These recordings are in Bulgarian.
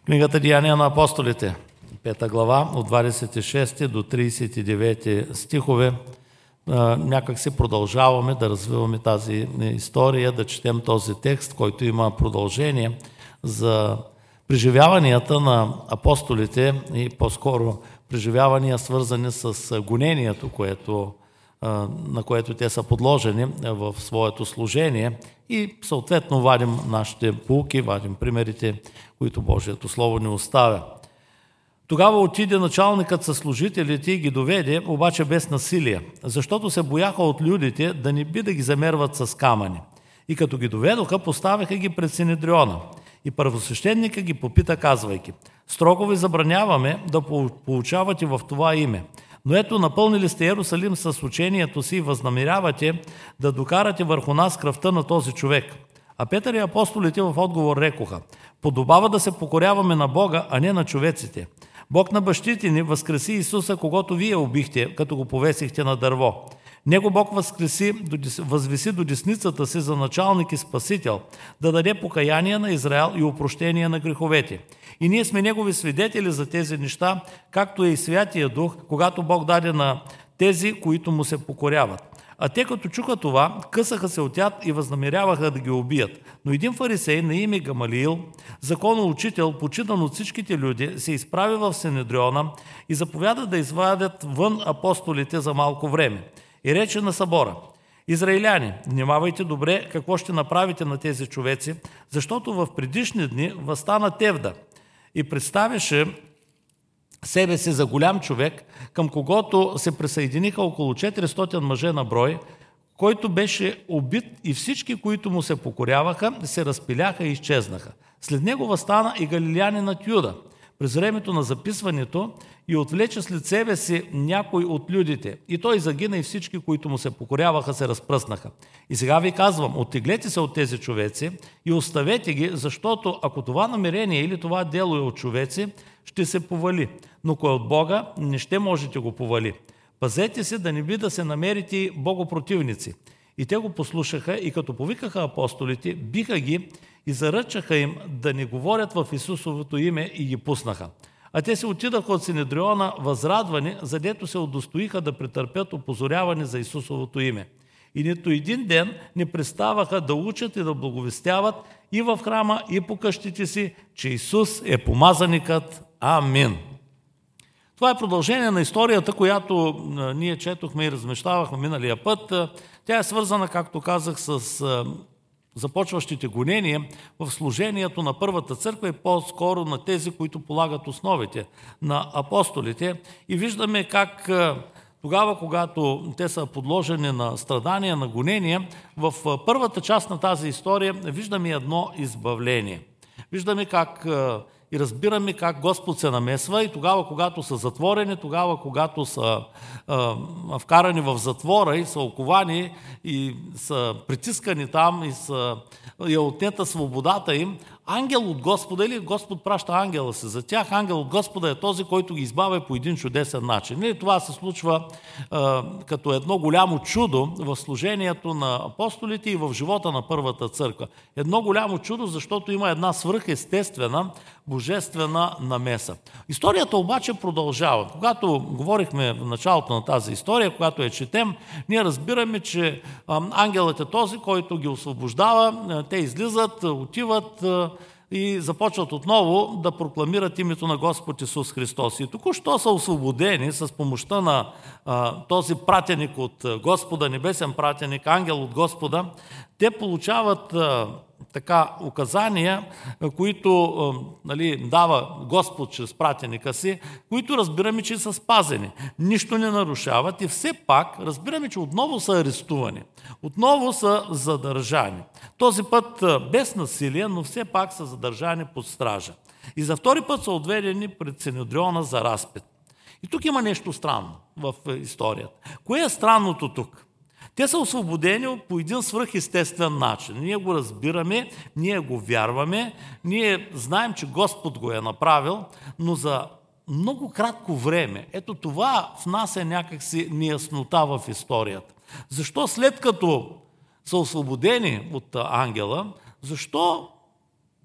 Книгата Деяния на апостолите, 5 глава, от 26 до 39 стихове. Някак си продължаваме да развиваме тази история, да четем този текст, който има продължение за преживяванията на апостолите и по-скоро преживявания, свързани с гонението, на което те са подложени в своето служение, и съответно вадим нашите поуки, вадим примерите, които Божието Слово ни оставя. Тогава отиде началникът със служителите и ги доведе, обаче без насилие, защото се бояха от людите да не би да ги замерват с камъни. И като ги доведоха, поставиха ги пред Синедриона. И първосвещеника ги попита, казвайки: строго ви забраняваме да получавате в това име. Но ето, напълнили сте Иерусалим с учението си и възнамерявате да докарате върху нас кръвта на този човек. А Петър и апостолите в отговор рекоха: подобава да се покоряваме на Бога, а не на човеците. Бог на бащите ни възкреси Исуса, когото вие убихте, като го повесихте на дърво. Него Бог възвиси до десницата си за началник и спасител, да даде покаяние на Израел и опрощение на греховете. И ние сме Негови свидетели за тези неща, както е и Святия Дух, когато Бог даде на тези, които му се покоряват. А те, като чуха това, късаха се от яд и възнамеряваха да ги убият. Но един фарисей на име Гамалиил, законоучител, почитан от всичките люди, се изправи в Синедриона и заповяда да извадят вън апостолите за малко време. И рече на събора: израиляни, внимавайте добре какво ще направите на тези човеци, защото в предишни дни възстана Тевда и представяше себе си за голям човек, към когото се присъединиха около 400 мъже на брой, който беше убит, и всички, които му се покоряваха, се разпиляха и изчезнаха. След него възстана и галилеянинът Юда през времето на записването и отвлече след себе си някой от людите. И той загина, и всички, които му се покоряваха, се разпръснаха. И сега ви казвам: оттеглете се от тези човеци и оставете ги, защото ако това намерение или това дело е от човеци, ще се повали. Но кой от Бога, не ще можете го повали. Пазете се да не би да се намерите богопротивници. И те го послушаха, и като повикаха апостолите, биха ги и заръчаха им да не говорят в Исусовото име, и ги пуснаха. А те се отидаха от Синедриона възрадвани, задето се удостоиха да претърпят опозоряване за Исусовото име. И нито един ден не преставаха да учат и да благовестяват и в храма, и по къщите си, че Исус е помазаникът. Амин. Това е продължение на историята, която ние четохме и размещавахме миналия път. Тя е свързана, както казах, с започващите гонения в служението на първата църква и по-скоро на тези, които полагат основите на апостолите. И виждаме как тогава, когато те са подложени на страдания, на гонения, в първата част на тази история виждаме едно избавление. Виждаме как и разбираме как Господ се намесва, и тогава, когато са затворени, тогава, когато са вкарани в затвора и са оковани и са притискани там и е отнета свободата им, ангел от Господа, или Господ праща ангела си за тях, ангел от Господа е този, който ги избавя по един чудесен начин. И това се случва като едно голямо чудо в служението на апостолите и в живота на първата църква. Едно голямо чудо, защото има една свръхестествена, божествена намеса. Историята обаче продължава. Когато говорихме в началото на тази история, когато я четем, ние разбираме, че ангелът е този, който ги освобождава, те излизат, отиват и започват отново да прокламират името на Господ Исус Христос. И току-що са освободени с помощта на този пратеник от Господа, небесен пратеник, ангел от Господа. Те получават указания, които дава Господ чрез пратеника си, които разбираме, че са спазени. Нищо не нарушават и все пак разбираме, че отново са арестувани. Отново са задържани. Този път без насилие, но все пак са задържани под стража. И за втори път са отведени пред Синедриона за разпит. И тук има нещо странно в историята. Кое е странното тук? Те са освободени по един свръхестествен начин. Ние го разбираме, ние го вярваме, ние знаем, че Господ го е направил, но за много кратко време. Ето това в нас е някакси неяснота в историята. Защо след като са освободени от ангела, защо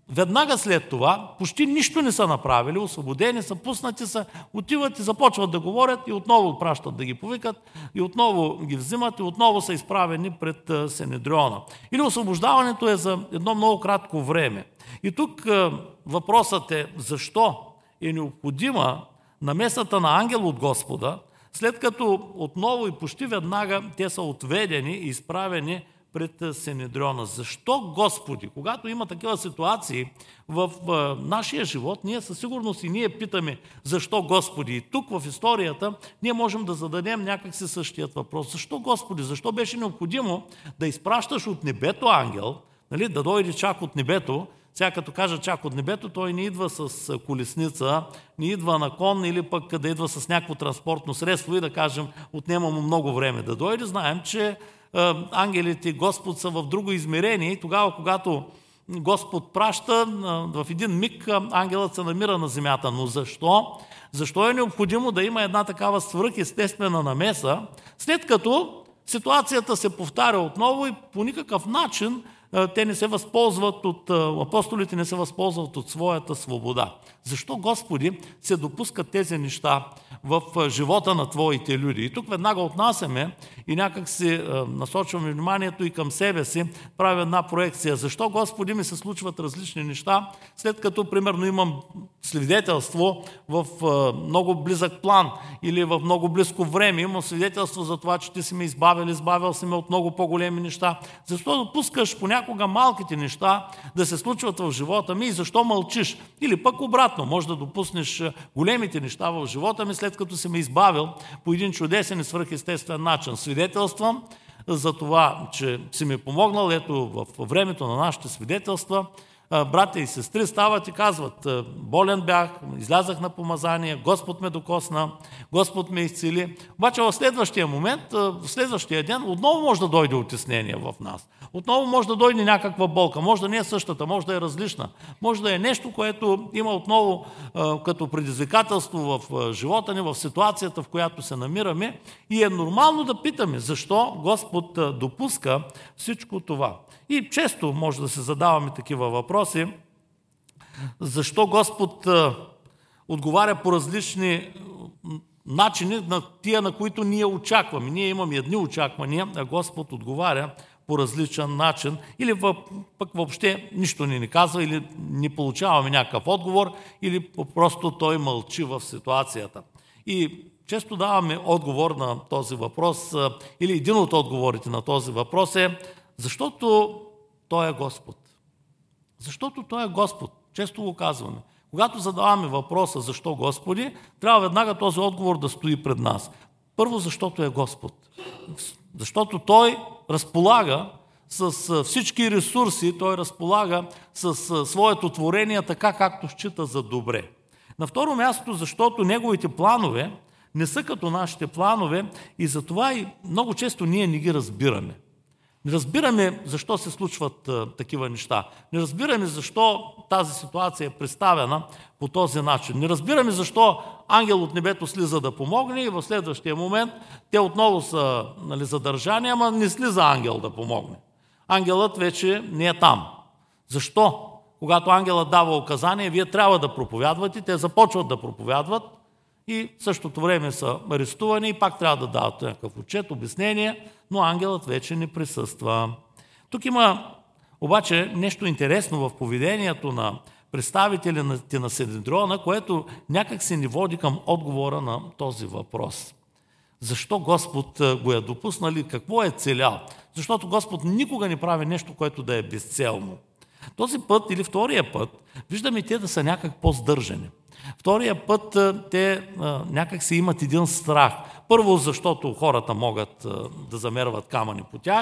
веднага след това почти нищо не са направили, освободени са, пуснати са, отиват и започват да говорят и отново пращат да ги повикат и отново ги взимат и отново са изправени пред Синедриона. Или освобождаването е за едно много кратко време. И тук въпросът е защо е необходима намесата на ангел от Господа, след като отново и почти веднага те са отведени и изправени пред Синедриона. Защо, Господи, когато има такива ситуации в нашия живот, ние със сигурност и ние питаме защо, Господи. И тук в историята ние можем да зададем някакси същият въпрос. Защо, Господи? Защо беше необходимо да изпращаш от небето ангел, нали, да дойде чак от небето? Сега като кажа чак от небето, той не идва с колесница, не идва на кон или пък да идва с някакво транспортно средство и да кажем отнема му много време да дойде. Знаем, че ангелите Господ са в друго измерение и тогава, когато Господ праща, в един миг ангелът се намира на земята. Но защо? Защо е необходимо да има една такава свръхестествена намеса, след като ситуацията се повтаря отново и по никакъв начин те не се възползват апостолите не се възползват от своята свобода. Защо, Господи, се допускат тези неща в живота на Твоите люди? И тук веднага отнасяме и някак си насочваме вниманието и към себе си, правя една проекция. Защо, Господи, ми се случват различни неща, след като, примерно, имам свидетелство в много близък план или в много близко време, имам свидетелство за това, че Ти си ме избавил си ме от много по-големи неща. Защо допускаш понякога малките неща да се случват в живота ми и защо мълчиш? Или пък обратно, може да допуснеш големите неща в живота ми, след като си ме избавил по един чудесен и свръхестествен начин. Свидетелствам за това, че си ми помогнал. Ето в времето на нашите свидетелства братя и сестри стават и казват: болен бях, излязах на помазание, Господ ме докосна, Господ ме изцели. Обаче в следващия момент, в следващия ден, отново може да дойде утеснение в нас. Отново може да дойде някаква болка, може да не е същата, може да е различна, може да е нещо, което има отново като предизвикателство в живота ни, в ситуацията, в която се намираме, и е нормално да питаме защо Господ допуска всичко това. И често може да се задаваме такива въпроси. Защо Господ отговаря по различни начини на тия, на които ние очакваме? Ние имаме едни очаквания, а Господ отговаря по различен начин. Или пък въобще нищо не ни казва, или не получаваме някакъв отговор, или просто Той мълчи в ситуацията. И често даваме отговор на този въпрос, или един от отговорите на този въпрос е: защото Той е Господ. Защото Той е Господ. Често го казваме. Когато задаваме въпроса защо Господи, трябва веднага този отговор да стои пред нас. Първо, защото е Господ. Защото Той разполага с всички ресурси, Той разполага с своето творение така, както счита за добре. На второ място, защото Неговите планове не са като нашите планове и затова и много често ние не ги разбираме. Не разбираме защо се случват такива неща. Не разбираме защо тази ситуация е представена по този начин. Не разбираме защо ангел от небето слиза да помогне и в следващия момент те отново са задържани, ама не слиза ангел да помогне. Ангелът вече не е там. Защо? Когато ангелът дава указания, вие трябва да проповядвате, те започват да проповядват и в същото време са арестувани и пак трябва да дават някакъв отчет, обяснение, но ангелът вече не присъства. Тук има обаче нещо интересно в поведението на представителите на Синедриона, което някак се ни води към отговора на този въпрос. Защо Господ го е допуснал и какво е целял? Защото Господ никога не прави нещо, което да е безцелно. Този път или втория път виждаме те да са някак по-сдържани. Втория път те някак си имат един страх. Първо, защото хората могат да замерват камъни по тях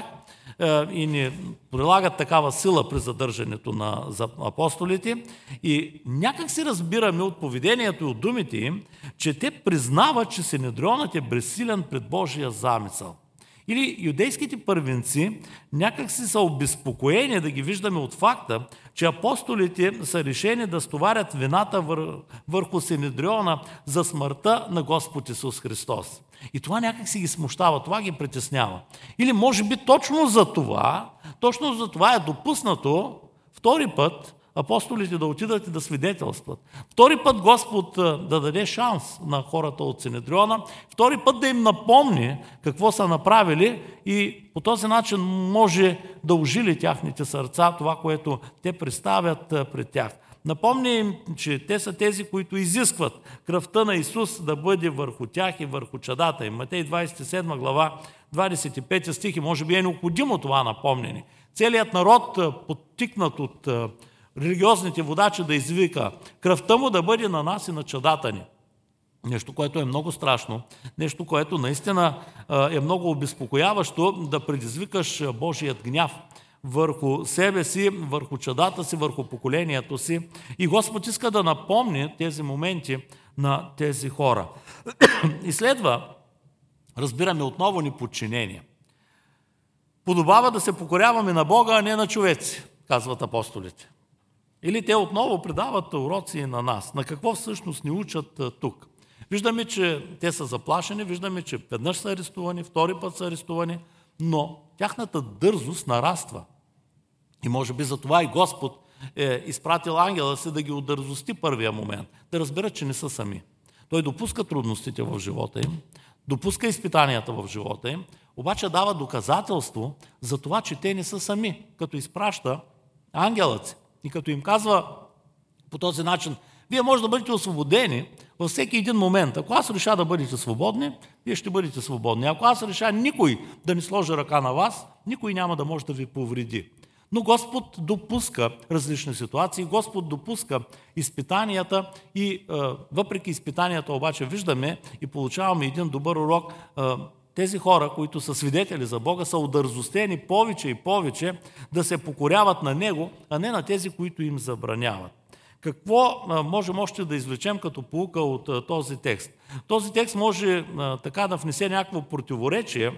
и не прилагат такава сила при задържането на апостолите. И някак си разбираме от поведението и от думите им, че те признават, че Синедрионът е безсилен пред Божия замисъл. Или юдейските първенци някак си са обезпокоени да ги виждаме от факта, че апостолите са решени да стоварят вината върху Синедриона за смъртта на Господ Исус Христос. И това някак си ги смущава, това ги притеснява. Или може би точно за това е допуснато втори път апостолите да отидат и да свидетелстват. Втори път Господ да даде шанс на хората от Синедриона, втори път да им напомни какво са направили и по този начин може да ожили тяхните сърца, това, което те представят пред тях. Напомня им, че те са тези, които изискват кръвта на Исус да бъде върху тях и върху чадата им. Матей 27 глава, 25 стих, и може би е необходимо това напомнение. Целият народ, подтикнат от религиозните водачи, да извика кръвта му да бъде на нас и на чадата ни. Нещо, което е много страшно, нещо, което наистина е много обезпокояващо, да предизвикаш Божият гняв върху себе си, върху чадата си, върху поколението си. И Господ иска да напомни тези моменти на тези хора. И следва, разбираме отново ни подчинение. Подобава да се покоряваме на Бога, а не на човеци, казват апостолите. Или те отново предават уроци на нас. На какво всъщност ни учат тук? Виждаме, че те са заплашени, виждаме, че веднъж са арестувани, втори път са арестувани, но тяхната дързост нараства. И може би за това и Господ е изпратил ангела си да ги удързости първия момент, да разберат, че не са сами. Той допуска трудностите в живота им, допуска изпитанията в живота им, обаче дава доказателство за това, че те не са сами, като изпраща ангелът си и като им казва по този начин: вие може да бъдете освободени във всеки един момент. Ако аз реша да бъдете свободни, вие ще бъдете свободни. Ако аз реша никой да не сложи ръка на вас, никой няма да може да ви повреди. Но Господ допуска различни ситуации, Господ допуска изпитанията и въпреки изпитанията обаче виждаме и получаваме един добър урок. Тези хора, които са свидетели за Бога, са удързостени повече и повече да се покоряват на Него, а не на тези, които им забраняват. Какво можем още да извлечем като поука от този текст? Този текст може така да внесе някакво противоречие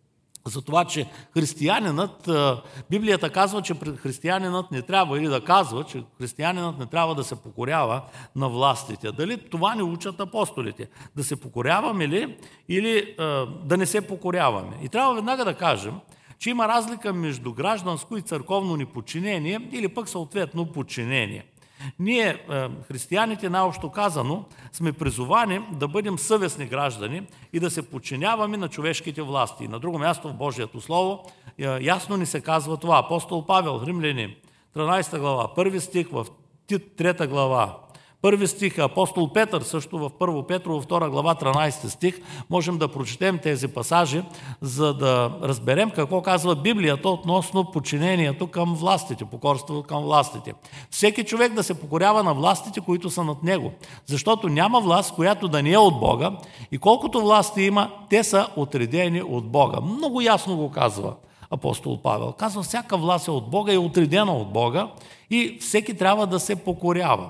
за това, че християнинът, Библията казва, че християнинът не трябва, или да казва, че християнинът не трябва да се покорява на властите. Дали това не учат апостолите? Да се покоряваме ли или да не се покоряваме? И трябва веднага да кажем, че има разлика между гражданско и църковно неподчинение или пък съответно подчинение. Ние, християните, най-общо казано, сме призовани да бъдем съвестни граждани и да се подчиняваме на човешките власти. На друго място в Божието Слово ясно ни се казва това. Апостол Павел, Римляни, 13 глава, 1 стих, в Тит, 3 глава, 1 стих, апостол Петър, също в 1 Петрово, 2 глава, 13 стих, можем да прочетем тези пасажи, за да разберем какво казва Библията относно подчинението към властите, покорството към властите. Всеки човек да се покорява на властите, които са над него, защото няма власт, която да не е от Бога, и колкото власти има, те са отредени от Бога. Много ясно го казва апостол Павел. Казва, всяка власт е от Бога и е отредена от Бога и всеки трябва да се покорява.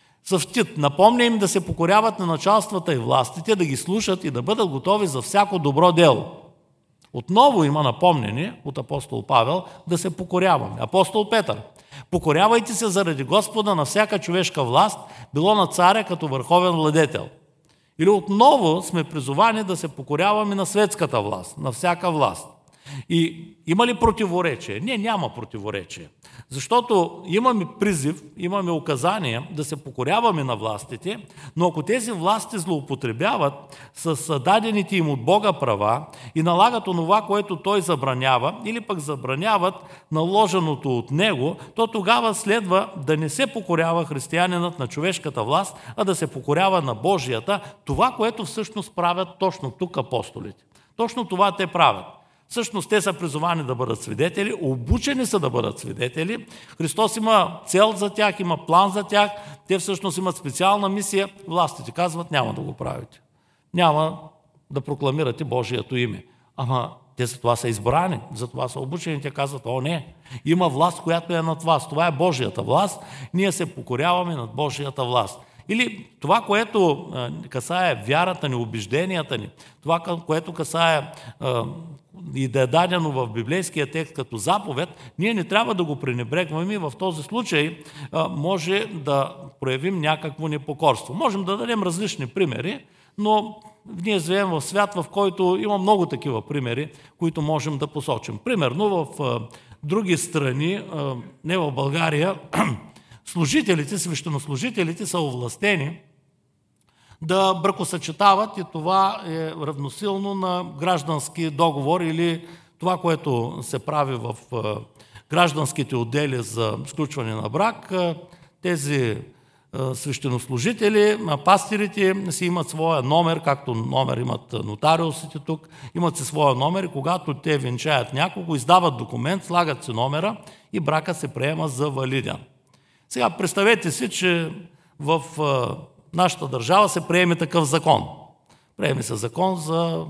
В Тит напомня им да се покоряват на началствата и властите, да ги слушат и да бъдат готови за всяко добро дело. Отново има напомнение от апостол Павел да се покоряваме. Апостол Петър: покорявайте се заради Господа на всяка човешка власт, било на царя като върховен владетел. Или отново сме призовани да се покоряваме на светската власт, на всяка власт. И има ли противоречие? Не, няма противоречие. Защото имаме призив, имаме указания да се покоряваме на властите, но ако тези власти злоупотребяват с дадените им от Бога права и налагат онова, което Той забранява, или пък забраняват наложеното от Него, то тогава следва да не се покорява християнинът на човешката власт, а да се покорява на Божията, това, което всъщност правят точно тук апостолите. Точно това те правят. Всъщност те са призовани да бъдат свидетели, обучени са да бъдат свидетели. Христос има цел за тях, има план за тях. Те всъщност имат специална мисия. Властите казват, няма да го правите. Няма да прокламирате Божието име. Ама те за това са избрани, за това са обучени. Те казват, о не, има власт, която е над вас. Това е Божията власт. Ние се покоряваме над Божията власт. Или това, което касае вярата ни, убежденията ни, това, което касае и да е дадено в библейския текст като заповед, ние не трябва да го пренебрегваме и в този случай може да проявим някакво непокорство. Можем да дадем различни примери, но ние живеем в свят, в който има много такива примери, които можем да посочим. Примерно в други страни, не в България, служителите, свещенослужителите са овластени да бракосъчетават и това е равносилно на граждански договор или това, което се прави в гражданските отдели за сключване на брак. Тези свещенослужители, пастирите си имат своя номер, както номер имат нотариусите тук, имат си своя номер и когато те венчаят някого, издават документ, слагат си номера и брака се приема за валиден. Сега представете си, че в нашата държава се приеме такъв закон. Приеме се закон за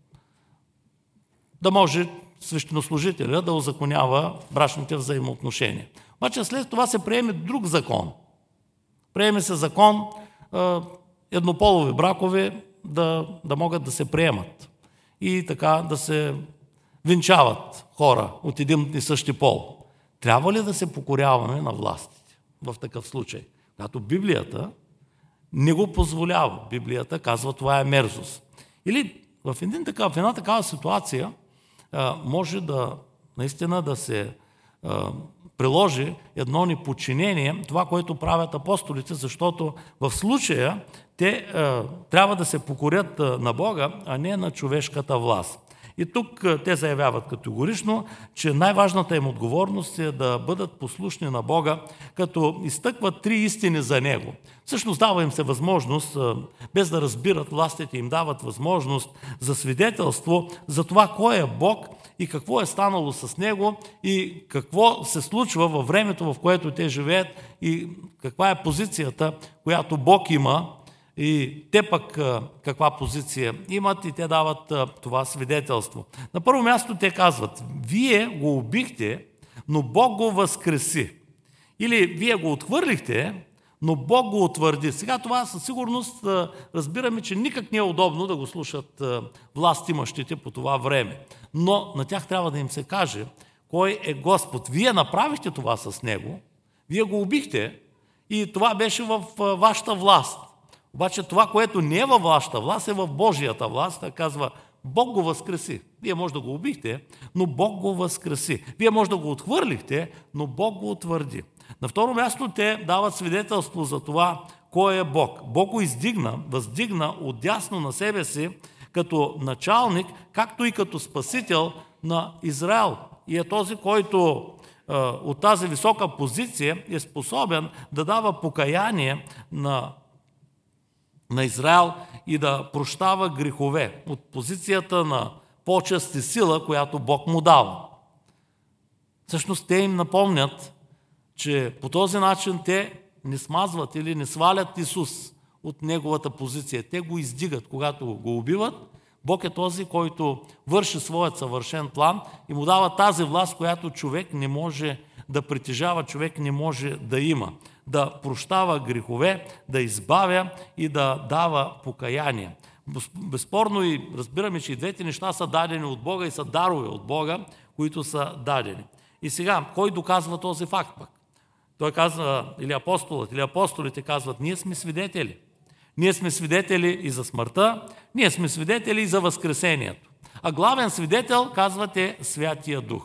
да може свещенослужителя да узаконява брачните взаимоотношения. Обаче след това се приеме друг закон. Приеме се закон еднополови бракове да могат да се приемат и така да се венчават хора от един и същи пол. Трябва ли да се покоряваме на властите в такъв случай? Когато Библията не го позволява. Библията казва, това е мерзост. Или в една такава ситуация може наистина да се приложи едно неподчинение, това, което правят апостолите, защото в случая те трябва да се покорят на Бога, а не на човешката власт. И тук те заявяват категорично, че най-важната им отговорност е да бъдат послушни на Бога, като изтъкват 3 истини за Него. Всъщност дава им се възможност, без да разбират, властите им дават възможност за свидетелство за това кой е Бог и какво е станало с Него и какво се случва във времето, в което те живеят и каква е позицията, която Бог има и те пък каква позиция имат и те дават това свидетелство. На първо място те казват, вие го убихте, но Бог го възкреси. Или вие го отхвърлихте, но Бог го утвърди. Сега това със сигурност разбираме, че никак не е удобно да го слушат властимащите по това време. Но на тях трябва да им се каже кой е Господ. Вие направихте това с Него, вие го убихте и това беше в вашата власт. Обаче това, което не е във вашата власт, е в Божията власт. Та казва, Бог го възкреси. Вие може да го убихте, но Бог го възкреси. Вие може да го отхвърлихте, но Бог го утвърди. На второ място те дават свидетелство за това, кой е Бог. Бог го въздигна отдясно на себе си като началник, както и като спасител на Израел. И е този, който от тази висока позиция е способен да дава покаяние на Израел и да прощава грехове от позицията на почест и сила, която Бог му дава. Всъщност те им напомнят, че по този начин те не смазват или не свалят Исус от неговата позиция. Те го издигат, когато го убиват. Бог е този, който върши своят съвършен план и му дава тази власт, която човек не може да притежава, човек не може да има. Да прощава грехове, да избавя и да дава покаяние. Безспорно и разбираме, че и двете неща са дадени от Бога и са дарове от Бога, които са дадени. И сега, кой доказва този факт пък? Той казва, или апостолът, или апостолите казват, ние сме свидетели. Ние сме свидетели и за смъртта, ние сме свидетели и за възкресението. А главен свидетел, казвате, Святия Дух.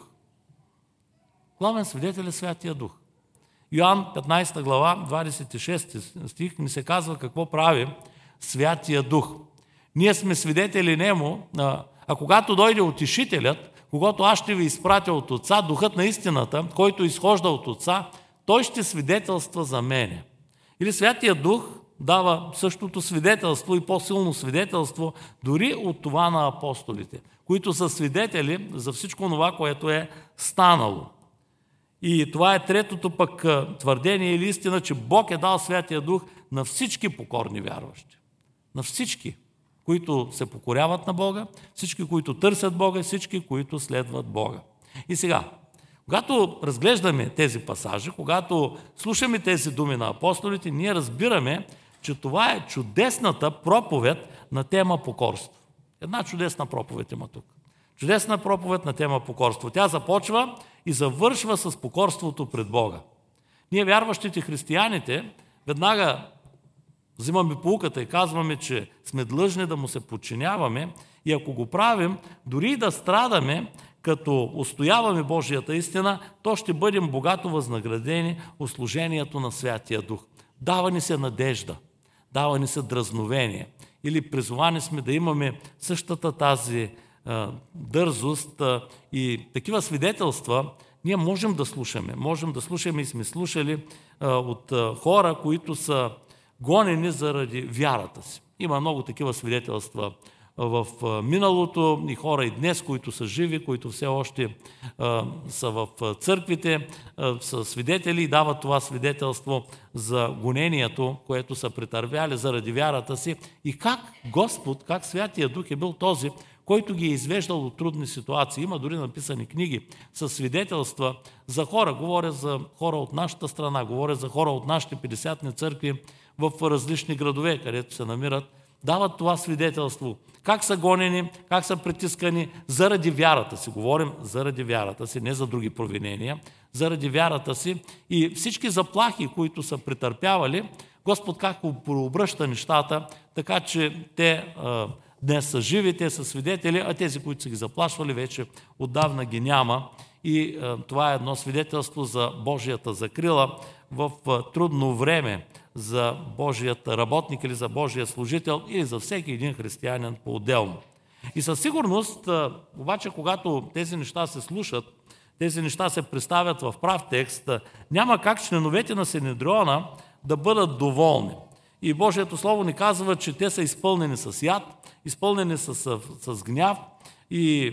Главен свидетел е Святия Дух. Йоан 15 глава, 26 стих ни се казва какво прави Святия Дух. Ние сме свидетели Нему, а когато дойде Утешителят, когато аз ще ви изпратя от Отца, Духът на истината, който изхожда от Отца, той ще свидетелства за мене. Или Святия Дух дава същото свидетелство и по-силно свидетелство дори от това на апостолите, които са свидетели за всичко това, което е станало. И това е третото пък твърдение или истина, че Бог е дал Святия Дух на всички покорни вярващи. На всички, които се покоряват на Бога, всички, които търсят Бога, всички, които следват Бога. И сега, когато разглеждаме тези пасажи, когато слушаме тези думи на апостолите, ние разбираме, че това е чудесната проповед на тема покорство. Една чудесна проповед има тук. Чудесна проповед на тема покорство. Тя започва и завършва с покорството пред Бога. Ние, вярващите християните, веднага взимаме поуката и казваме, че сме длъжни да му се подчиняваме и ако го правим, дори да страдаме, като устояваме Божията истина, то ще бъдем богато възнаградени от служението на Святия Дух. Дава ни се надежда, дава ни се дразновение. Или призовани сме да имаме същата тази дързост и такива свидетелства ние можем да слушаме. Можем да слушаме и сме слушали от хора, които са гонени заради вярата си. Има много такива свидетелства в миналото и хора и днес, които са живи, които все още са в църквите, са свидетели и дават това свидетелство за гонението, което са претърпяли заради вярата си и как Господ, как Святия Дух е бил този, който ги е извеждал от трудни ситуации. Има дори написани книги със свидетелства за хора. Говоря за хора от нашата страна, говоря за хора от нашите 50-ни църкви в различни градове, където се намират. Дават това свидетелство. Как са гонени, как са притискани заради вярата си. Говорим заради вярата си, не за други провинения. Заради вярата си и всички заплахи, които са претърпявали, Господ как преобръща нещата, така че те днес са живи, те са свидетели, а тези, които са ги заплашвали, вече отдавна ги няма. И това е едно свидетелство за Божията закрила в трудно време за Божият работник или за Божия служител или за всеки един християнин по-отделно. И със сигурност, обаче, когато тези неща се слушат, тези неща се представят в прав текст, няма как членовете на Синедриона да бъдат доволни. И Божието Слово ни казва, че те са изпълнени с яд, изпълнени с гняв и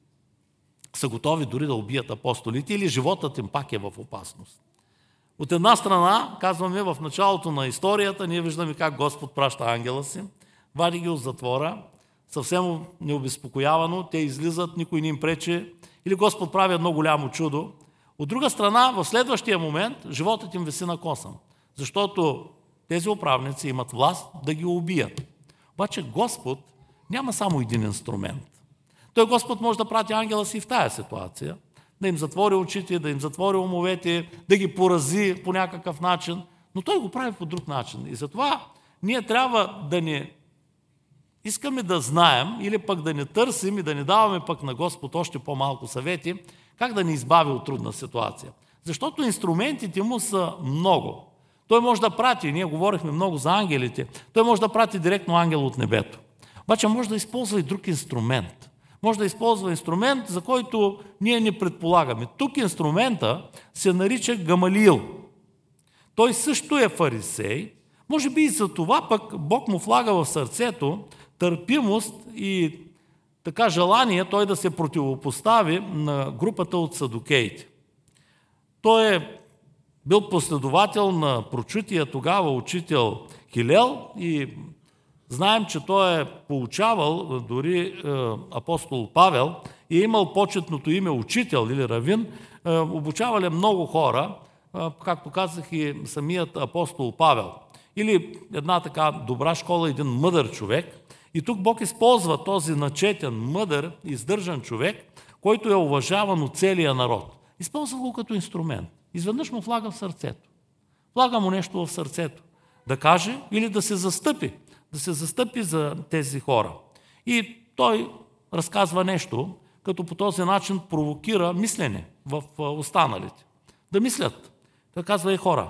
са готови дори да убият апостолите или животът им пак е в опасност. От една страна, казваме, в началото на историята, ние виждаме как Господ праща ангела си, вади ги от затвора, съвсем необезпокоявано, те излизат, никой не им пречи, или Господ прави едно голямо чудо. От друга страна, в следващия момент, животът им виси на косъм, защото тези управници имат власт да ги убият. Обаче Господ няма само един инструмент. Той Господ може да прати ангела си в тая ситуация, да им затвори очите, да им затвори умовете, да ги порази по някакъв начин, но той го прави по друг начин. И затова ние трябва да не искаме да знаем или пък да не търсим и да не даваме пък на Господ още по-малко съвети, как да ни избави от трудна ситуация. Защото инструментите му са много. Той може да прати, ние говорихме много за ангелите, той може да прати директно ангел от небето. Обаче може да използва и друг инструмент. Може да използва инструмент, за който ние не предполагаме. Тук инструмента се нарича Гамалиил. Той също е фарисей. Може би и за това пък Бог му влага в сърцето търпимост и така желание той да се противопостави на групата от садукеите. Той е бил последовател на прочутия тогава учител Хилел и знаем, че той е получавал дори апостол Павел и е имал почетното име учител или равин, обучавали много хора, както казах и самият апостол Павел. Или една така добра школа, един мъдър човек. И тук Бог използва този начетен, мъдър, издържан човек, който е уважаван от целия народ. Използва го като инструмент. Изведнъж му влага в сърцето. Влага му нещо в сърцето. Да каже или да се застъпи. Да се застъпи за тези хора. И той разказва нещо, като по този начин провокира мислене в останалите. Да мислят. Той казва: хора,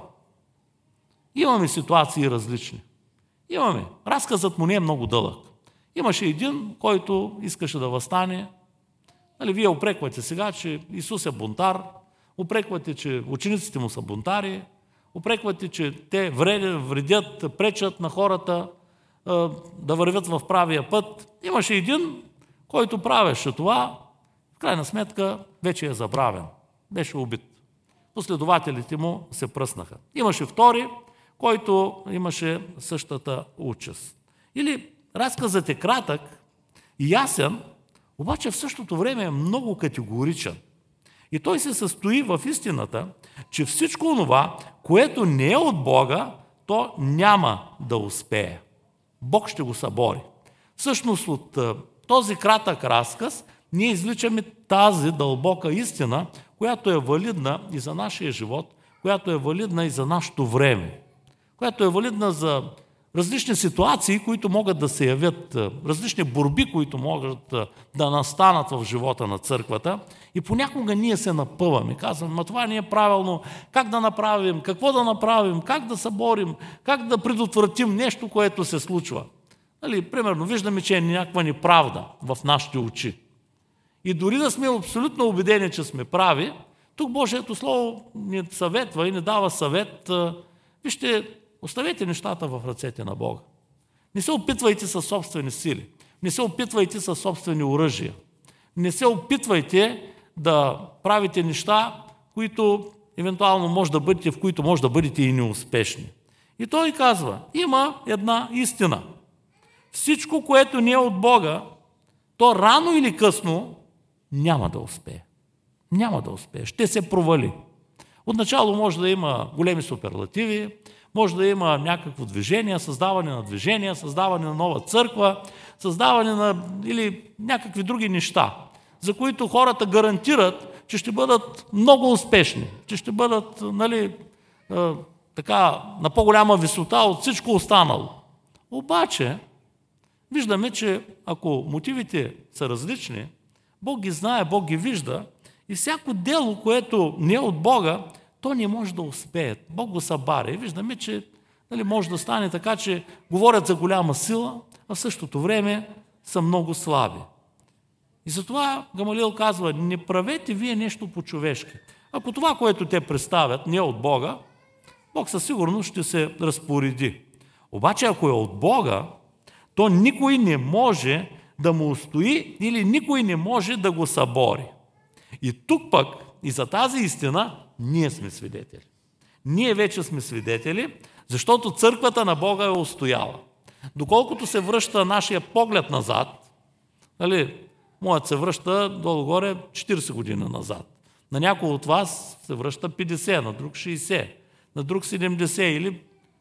имаме ситуации различни. Имаме. Разказът му не е много дълъг. Имаше един, който искаше да въстане. Вие упреквате сега, че Исус е бунтар, упреквате, че учениците му са бунтари, упреквате, че те вредят, пречат на хората да вървят в правия път. Имаше един, който правеше това, в крайна сметка вече е забравен. Беше убит. Последователите му се пръснаха. Имаше втори, който имаше същата участ. Или разказът е кратък и ясен, обаче в същото време е много категоричен. И той се състои в истината, че всичко онова, което не е от Бога, то няма да успее. Бог ще го събори. Всъщност от този кратък разказ ние извличаме тази дълбока истина, която е валидна и за нашия живот, която е валидна и за нашето време, която е валидна за различни ситуации, които могат да се явят, различни борби, които могат да настанат в живота на църквата. И понякога ние се напъваме. Казваме, това не е правилно, как да направим, какво да направим, как да съборим, как да предотвратим нещо, което се случва. Примерно, виждаме, че е някаква неправда в нашите очи. И дори да сме абсолютно убедени, че сме прави, тук Божието Слово ни съветва и ни дава съвет. Вижте, оставете нещата в ръцете на Бога. Не се опитвайте със собствени сили. Не се опитвайте със собствени оръжия. Не се опитвайте да правите неща, които евентуално в които може да бъдете и неуспешни. И той казва, има една истина. Всичко, което не е от Бога, то рано или късно няма да успее. Няма да успее. Ще се провали. Отначало може да има големи суперлативи, може да има някакво движение, създаване на нова църква, или някакви други неща, за които хората гарантират, че ще бъдат много успешни, че ще бъдат на по-голяма висота от всичко останало. Обаче, виждаме, че ако мотивите са различни, Бог ги знае, Бог ги вижда и всяко дело, което не е от Бога, то не може да успее. Бог го събаря. И виждаме, че може да стане така, че говорят за голяма сила, а в същото време са много слаби. И затова Гамалиел казва, не правете вие нещо по-човешки. Ако това, което те представят, не е от Бога, Бог със сигурност ще се разпореди. Обаче, ако е от Бога, то никой не може да му устои или никой не може да го събори. И тук пък, и за тази истина, ние сме свидетели. Ние вече сме свидетели, защото църквата на Бога е устояла. Доколкото се връща нашия поглед назад, моят се връща долу-горе 40 години назад. На някой от вас се връща 50, на друг 60, на друг 70 или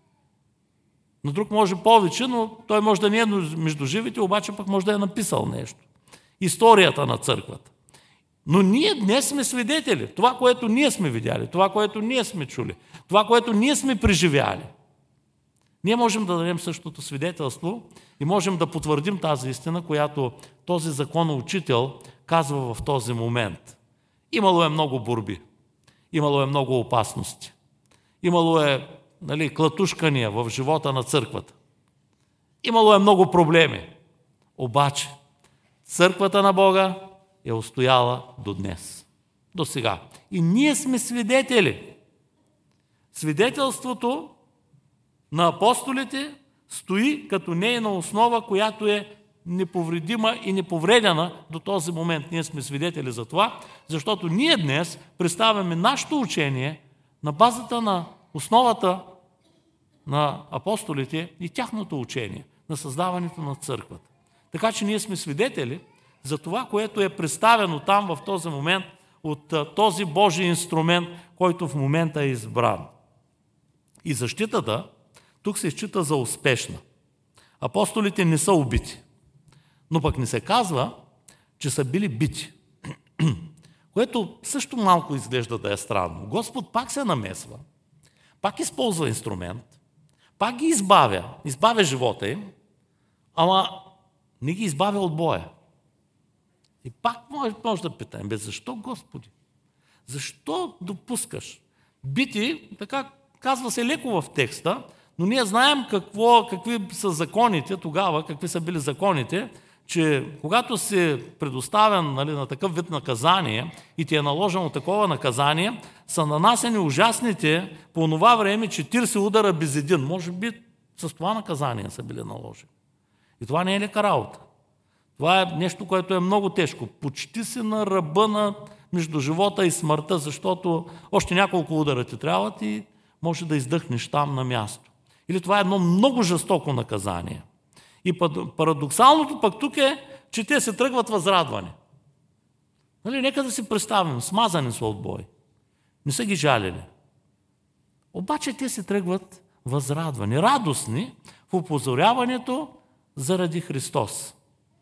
на друг може повече, но той може да не е между живите, обаче пък може да е написал нещо. Историята на църквата. Но ние днес сме свидетели. Това, което ние сме видяли, това, което ние сме чули, това, което ние сме преживяли. Ние можем да дадем същото свидетелство и можем да потвърдим тази истина, която този законоучител казва в този момент. Имало е много борби, имало е много опасности, имало е клатушкания в живота на църквата. Имало е много проблеми. Обаче, църквата на Бога е устояла до днес, до сега. И ние сме свидетели. Свидетелството на апостолите стои като нейна основа, която е неповредима и неповредена до този момент. Ние сме свидетели за това, защото ние днес представяме нашето учение на базата на основата на апостолите и тяхното учение на създаването на църквата. Така че ние сме свидетели за това, което е представено там в този момент от този Божий инструмент, който в момента е избран. И защитата тук се счита за успешна. Апостолите не са убити, но пък не се казва, че са били бити. Което също малко изглежда да е странно. Господ пак се намесва, пак използва инструмент, пак ги избавя живота им, ама не ги избавя от боя. И пак може да питаем, защо, Господи? Защо допускаш? Бити, така казва се леко в текста, но ние знаем какви са законите тогава, какви са били законите, че когато си предоставен на такъв вид наказание и ти е наложено такова наказание, са нанасени ужасните по това време 40 удара без един. Може би с това наказание са били наложени. И това не е лека работа. Това е нещо, което е много тежко. Почти си на ръба между живота и смъртта, защото още няколко удара ти трябват и може да издъхнеш там на място. Или това е едно много жестоко наказание. И парадоксалното пък тук е, че те се тръгват възрадвани. Нека да си представим, смазани са от бой. Не са ги жалили. Обаче те се тръгват възрадвани, радостни в опозоряването заради Христос.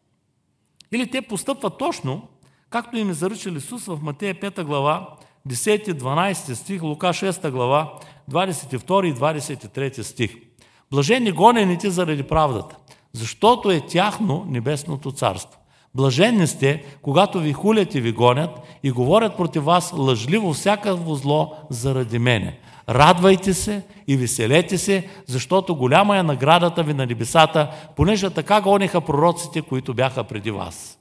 Или те постъпват точно, както им е заръчал Исус в Матея 5 глава, 10-12 стих, Лука 6 глава, 22 и 23 стих. Блажени гонените заради правдата, защото е тяхно небесното царство. Блаженни сте, когато ви хулят и ви гонят и говорят против вас лъжливо всякакво зло заради мене. Радвайте се и веселете се, защото голяма е наградата ви на небесата, понеже така гониха пророците, които бяха преди вас.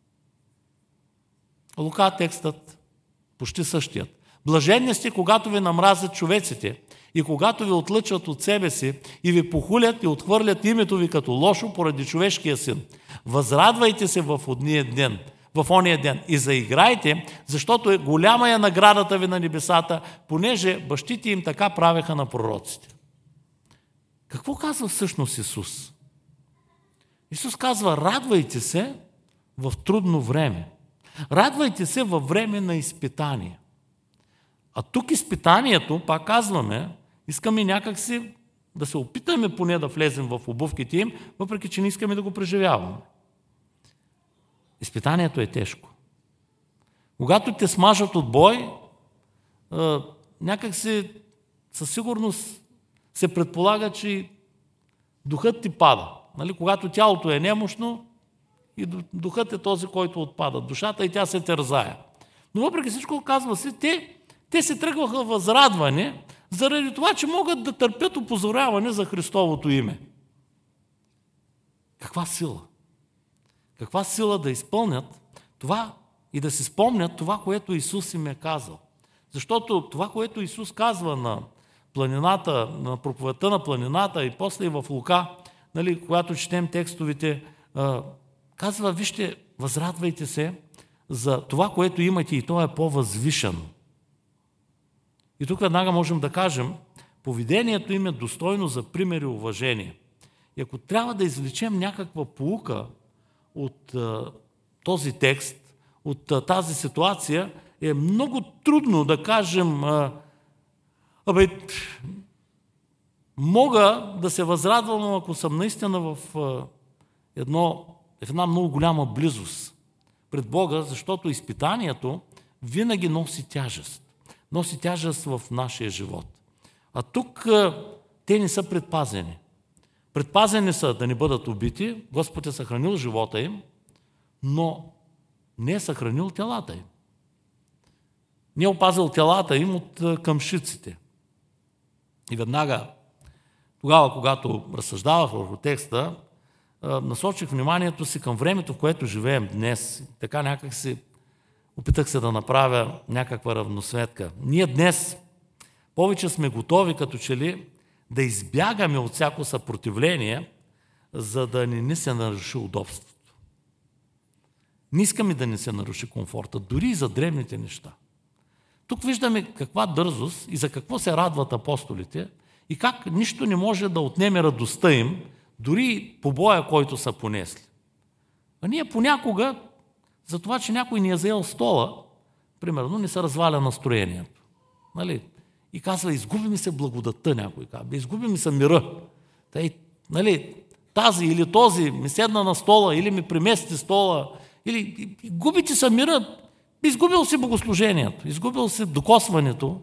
Лука текстът почти същият. Блаженни сте, когато ви намразят човеците и когато ви отлъчват от себе си и ви похулят и отхвърлят името ви като лошо поради човешкия син. Възрадвайте се в ония ден и заиграйте, защото голяма е наградата ви на небесата, понеже бащите им така правеха на пророците. Какво казва всъщност Исус? Исус казва, радвайте се в трудно време. Радвайте се във време на изпитание. А тук изпитанието, пак казваме, искаме някакси да се опитаме поне да влезем в обувките им, въпреки че не искаме да го преживяваме. Изпитанието е тежко. Когато те смажат от бой, някакси със сигурност се предполага, че духът ти пада. Нали? Когато тялото е немощно, и духът е този, който отпада. Душата и тя се тързае. Но въпреки всичко, казва се, те се тръгваха възрадване, заради това, че могат да търпят опозоряване за Христовото име. Каква сила? Каква сила да изпълнят това и да си спомнят това, което Исус им е казал. Защото това, което Исус казва на планината, на проповедта на планината и после и в Лука, нали, когато четем текстовете, казва, вижте, възрадвайте се за това, което имате и то е по-възвишено. И тук веднага можем да кажем, поведението им е достойно за пример и уважение. И ако трябва да извлечем някаква поука от този текст, от тази ситуация, е много трудно да кажем, мога да се възрадвам, ако съм наистина в една много голяма близост пред Бога, защото изпитанието винаги носи тяжест. Носи тяжест в нашия живот. А тук те не са предпазени. Предпазени са да не бъдат убити, Господ е съхранил живота им, но не е съхранил телата им. Не е опазил телата им от къмшиците. И веднага, тогава, когато разсъждавах върху текста, насочих вниманието си към времето, в което живеем днес. Така някак си опитах се да направя някаква равносметка. Ние днес повече сме готови, като че ли, да избягаме от всяко съпротивление, за да не се наруши удобството. Не искаме да не се наруши комфорта, дори и за древните неща. Тук виждаме каква дързост и за какво се радват апостолите и как нищо не може да отнеме радостта им, дори по боя, който са понесли. А ние понякога, за това, че някой ни е заел стола, примерно, не се разваля настроението. Нали? И казва, изгуби ми се благодатта, някой казва, изгуби ми се мира. Нали, тази или този ми седна на стола, или ми премести стола, или губи ти се мира, изгубил си богослужението, изгубил си докосването,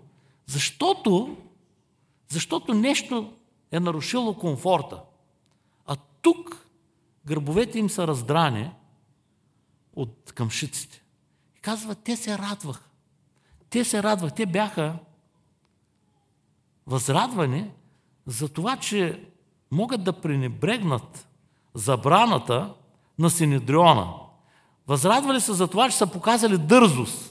защото нещо е нарушило комфорта. А тук гърбовете им са раздрани от къмшиците. И казва, те се радваха. Те бяха възрадвани за това, че могат да пренебрегнат забраната на Синедриона. Възрадвали се за това, че са показали дързост.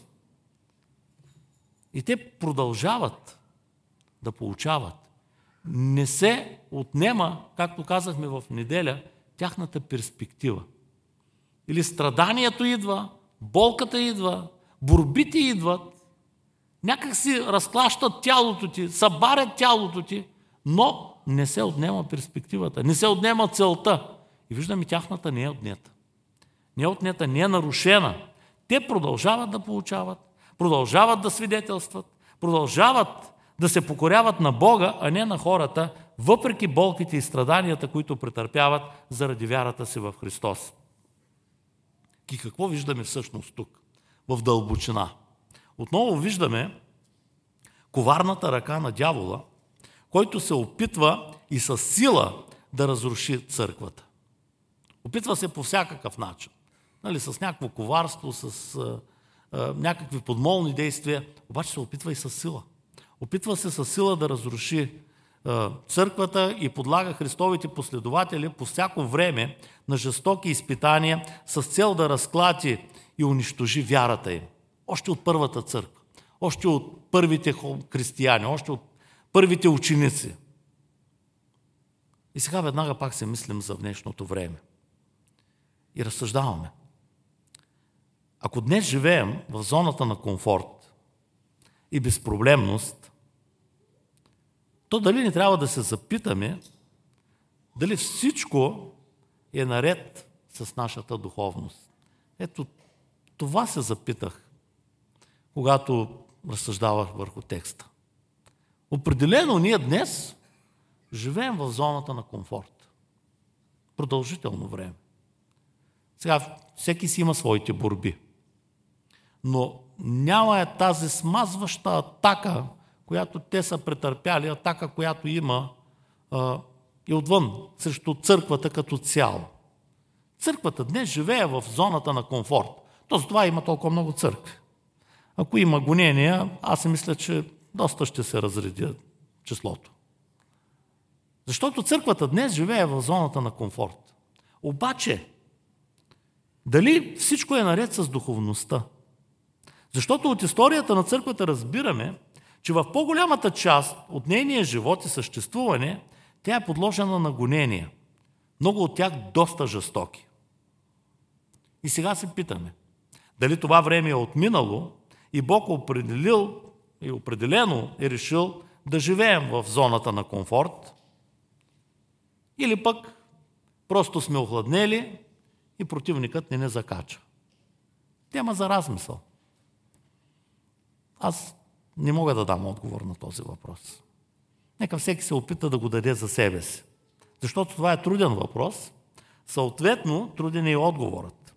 И те продължават да получават. Не се отнема, както казахме в неделя, тяхната перспектива. Или страданието идва, болката идва, борбите идват, някак си разклащат тялото ти, събарят тялото ти, но не се отнема перспективата, не се отнема целта. И виждаме, тяхната не е отнета. Не е отнета, не е нарушена. Те продължават да получават, продължават да свидетелстват, продължават да се покоряват на Бога, а не на хората, въпреки болките и страданията, които претърпяват заради вярата си в Христос. И какво виждаме всъщност тук? В дълбочина. Отново виждаме коварната ръка на дявола, който се опитва и със сила да разруши църквата. Опитва се по всякакъв начин. Нали, с някакво коварство, с някакви подмолни действия, обаче се опитва и със сила. Опитва се със сила да разруши църквата и подлага Христовите последователи по всяко време на жестоки изпитания с цел да разклати и унищожи вярата им. Още от първата църква, още от първите християни, още от първите ученици. И сега веднага пак се мислим за днешното време. И разсъждаваме. Ако днес живеем в зоната на комфорт и безпроблемност, то дали не трябва да се запитаме дали всичко е наред с нашата духовност. Ето това се запитах, когато разсъждавах върху текста. Определено ние днес живеем в зоната на комфорт. Продължително време. Сега всеки си има своите борби. Но няма тази смазваща атака, която те са претърпяли, атака, която има и отвън, срещу църквата като цяло. Църквата днес живее в зоната на комфорт. То за това има толкова много църкви. Ако има гонения, аз си мисля, че доста ще се разреди числото. Защото църквата днес живее в зоната на комфорт. Обаче, дали всичко е наред с духовността? Защото от историята на църквата разбираме, че в по-голямата част от нейния живот и съществуване тя е подложена на гонения. Много от тях доста жестоки. И сега се питаме, дали това време е отминало и Бог определил и определено е решил да живеем в зоната на комфорт, или пък просто сме охладнели и противникът не закача. Тема за размисъл. Аз не мога да дам отговор на този въпрос. Нека всеки се опита да го даде за себе си. Защото това е труден въпрос, съответно труден е и отговорът.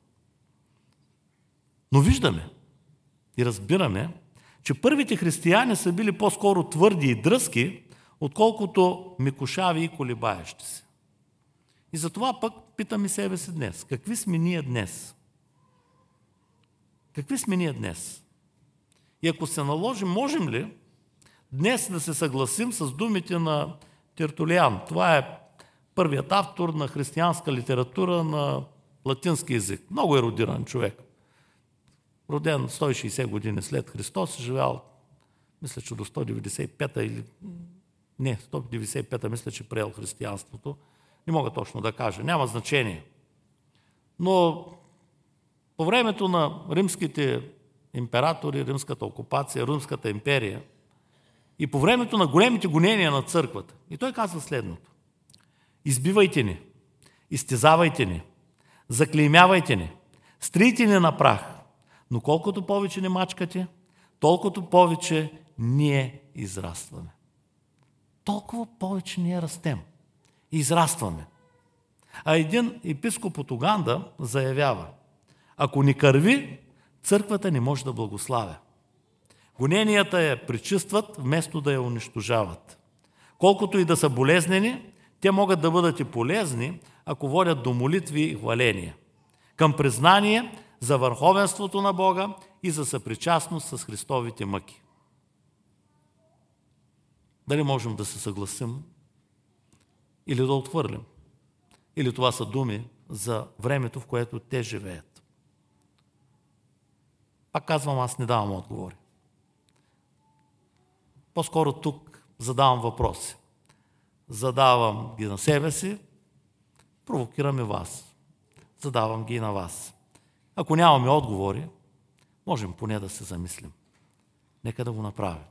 Но виждаме и разбираме, че първите християни са били по-скоро твърди и дръзки, отколкото мекушави и колебаещи се. И затова пък питаме себе си днес. Какви сме ние днес? Какви сме ние днес? И ако се наложим, можем ли днес да се съгласим с думите на Тертулиан? Това е първият автор на християнска литература на латински език. Много ерудиран човек. Роден 160 години след Христос, живял, мисля, че до 195-та или... Не, 195-та, мисля, че приел християнството. Не мога точно да кажа, няма значение. Но по времето на римските императори, римската окупация, Римската империя и по времето на големите гонения на църквата. И той казва следното. Избивайте ни, изтезавайте ни, заклеймявайте ни, стрийте ни на прах, но колкото повече ни мачкате, толкова повече ние израстваме. Толкова повече ние растем и израстваме. А един епископ от Уганда заявява, ако ни кърви, църквата не може да благославя. Гоненията я пречистват, вместо да я унищожават. Колкото и да са болезнени, те могат да бъдат и полезни, ако водят до молитви и хваления. Към признание за върховенството на Бога и за съпричастност с Христовите мъки. Дали можем да се съгласим или да отхвърлим? Или това са думи за времето, в което те живеят? Пак казвам, аз не давам отговори. По-скоро тук задавам въпроси. Задавам ги на себе си, провокирам и вас. Задавам ги и на вас. Ако нямаме отговори, можем поне да се замислим. Нека да го направим.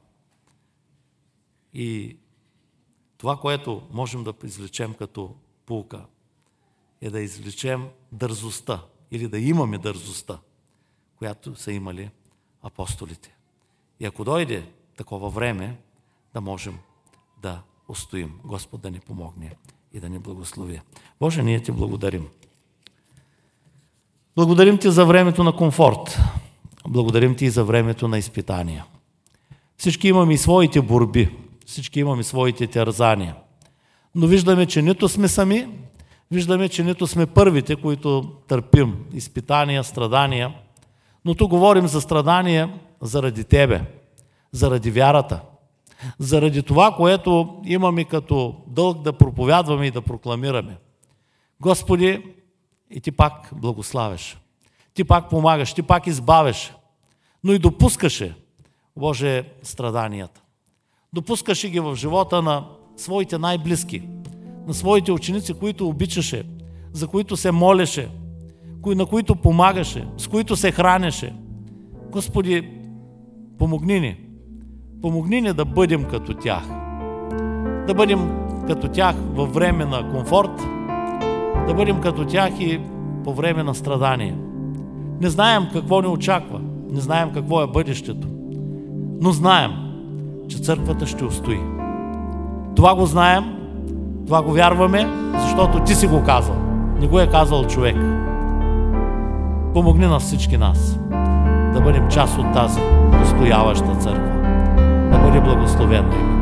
И това, което можем да извлечем като поука, е да извлечем дързостта или да имаме дързостта, която са имали апостолите. И ако дойде такова време, да можем да устоим. Господ да ни помогне и да ни благослови. Боже, ние ти благодарим. Благодарим ти за времето на комфорт. Благодарим ти и за времето на изпитания. Всички имаме и своите борби, всички имаме своите терзания. Но виждаме, че нито сме сами, виждаме, че нито сме първите, които търпим изпитания, страдания, но тук говорим за страдания заради Тебе, заради вярата, заради това, което имаме като дълг да проповядваме и да прокламираме. Господи, и Ти пак благославяш, Ти пак помагаш, Ти пак избавяш, но и допускаше, Боже, страданията. Допускаше ги в живота на своите най-близки, на своите ученици, които обичаше, за които се молеше, на които помагаше, с които се хранеше. Господи, помогни ни. Помогни ни да бъдем като тях. Да бъдем като тях във време на комфорт, да бъдем като тях и по време на страдание. Не знаем какво ни очаква, не знаем какво е бъдещето, но знаем, че църквата ще устои. Това го знаем, това го вярваме, защото Ти си го казал. Не го е казал човек. Помогни на всички нас да бъдем част от тази устояваща църква. Да бъде благословено име.